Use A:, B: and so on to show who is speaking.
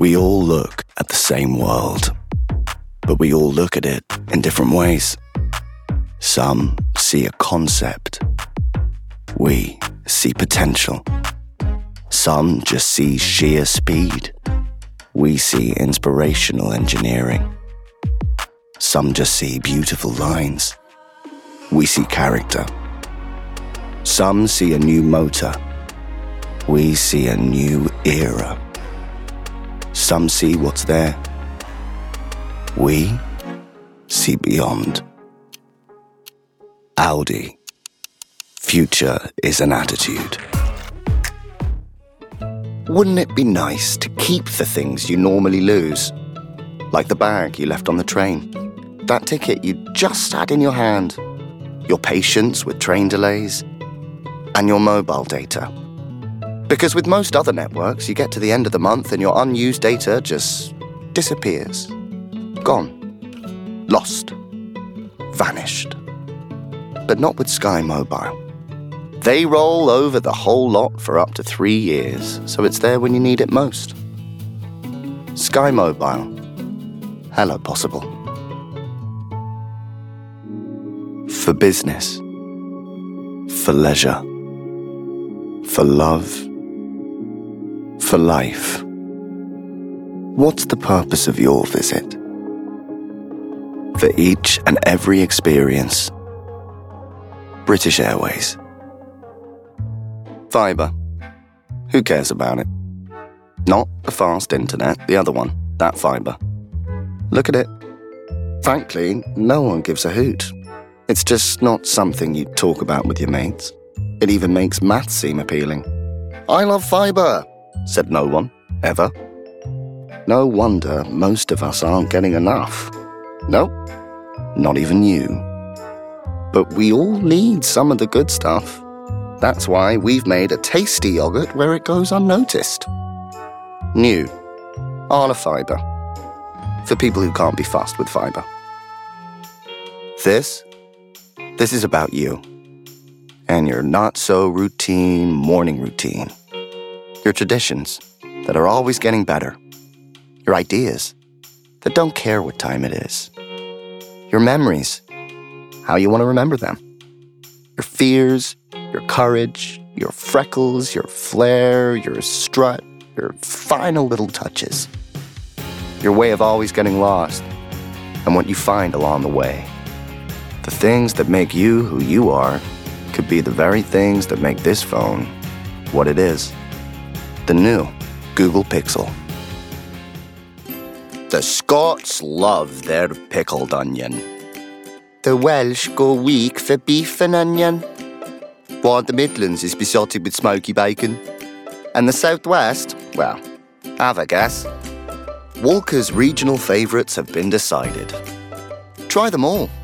A: We all look at the same world, but we all look at it in different ways. Some see a concept. We see potential. Some just see sheer speed. We see inspirational engineering. Some just see beautiful lines. We see character. Some see a new motor. We see a new era. Some see what's there. We see beyond. Audi. Future is an attitude. Wouldn't it be nice to keep the things you normally lose? Like the bag you left on the train, that ticket you just had in your hand, your patience with train delays, and your mobile data. Because with most other networks, you get to the end of the month and your unused data just disappears. Gone. Lost. Vanished. But not with Sky Mobile. They roll over the whole lot for up to 3 years, so it's there when you need it most. Sky Mobile. Hello, possible. For business. For leisure. For love. For life. What's the purpose of your visit? For each and every experience. British Airways. Fibre. Who cares about it? Not the fast internet, the other one, that fibre. Look at it. Frankly, no one gives a hoot. It's just not something you talk about with your mates. It even makes maths seem appealing. I love fibre, said no one, ever. No wonder most of us aren't getting enough. Nope, not even you. But we all need some of the good stuff. That's why we've made a tasty yogurt where it goes unnoticed. New. Arla Fibre. For people who can't be fussed with fibre. This is about you. And your not-so-routine morning routine. Your traditions that are always getting better. Your ideas that don't care what time it is. Your memories, how you want to remember them. Your fears, your courage, your freckles, your flair, your strut, your final little touches. Your way of always getting lost and what you find along the way. The things that make you who you are could be the very things that make this phone what it is. The new Google Pixel. The Scots love their pickled onion. The Welsh go weak for beef and onion. While the Midlands is besotted with smoky bacon. And the Southwest, well, have a guess. Walker's regional favourites have been decided. Try them all.